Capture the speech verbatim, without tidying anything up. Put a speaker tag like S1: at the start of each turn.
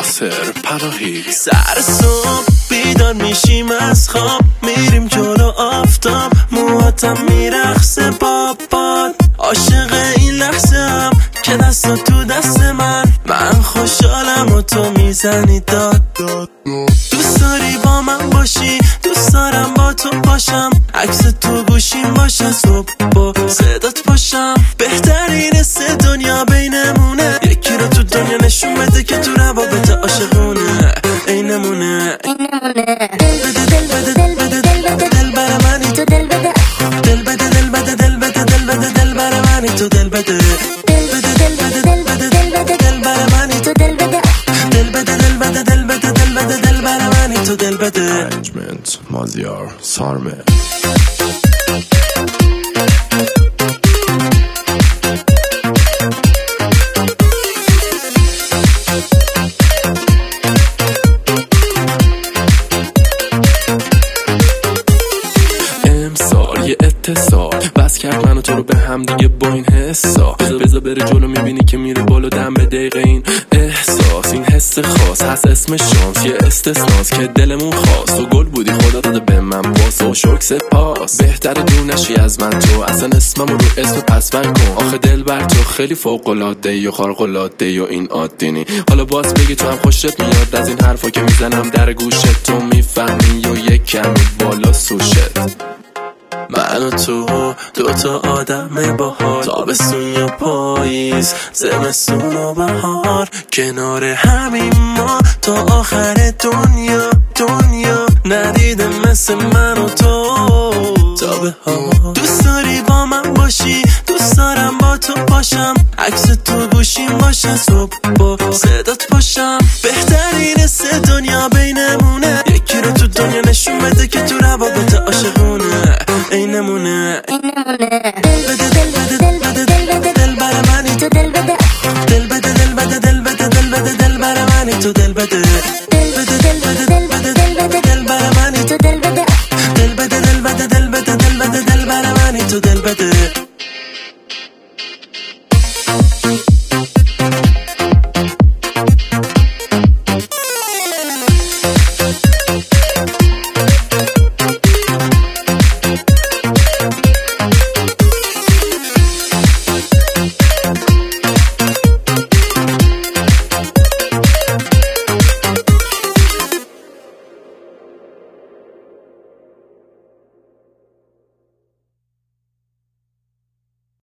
S1: یاسر پناهی.
S2: سر صبح بیدار میشیم از خواب، میریم جلو آفتاب، موهاتم میرخصه بابات. عاشق این لحظه هم که دست تو دست من، من خوشحالم و تو میزنی داد داد. دوست داری با من باشی، دوست دارم با تو باشم، عکس تو گوشیم باشه، صبح با صدات باشم. بهترین سه دنیا بینمونه، یکی رو تو دنیا نشون بده که تو روابط عاشقونه اینمونه. دل بده دل بده دل بده دل بده دل بر منی تو، دل بده دل بده دل بده دل بده دل بده دل بر منی تو، دل بده دل بده دل بده دل بده دل بده دل بر منی تو، دل بده دل بده دل بده دل بده دل بده دل بر منی تو، دل بده.
S1: ارنجمنت مازیار سارمه. یه اتصال بس کرد منو تو رو به هم دیگه با این حسا. بذار بره جلو میبینی که میره بالا دم به دقیقه این احساس. این حس خاص هست اسم شانس، یه استثناست که دلمون خواست. تو گل بودی خدا داده به من باز و شکر سپاس. بهتر دونشی از من تو، اصلا اسممو رو اسم پس من کن. آخه دل بر تو خیلی فوق‌العاده و خارق‌العاده و این عادی. حالا باز بگی تو هم خوشت میاد از این حرفا که میزنم در گوشت، تو میفهمی و یک کمی بالا سوشت.
S2: من و تو دوتا آدم باحال، تابستون یا پاییز، زمستون و بهار، کنار همین ما تا آخر دنیا. دنیا ندیده مثل من و تو تا به ها. دوست داری با من باشی، دوست دارم با تو باشم، عکس تو گوشیم باشه، صبح با صدات باشم. بهترین سه دنیا بینمونه، یکی رو تو دنیا نشون بده که تو روابط عاشقونه اینمونه. دل بده دل بده دل بده دل بده دل بر منی تو، دل بده دل بده دل بده دل بده دل بده دل بر منی تو، دل بده.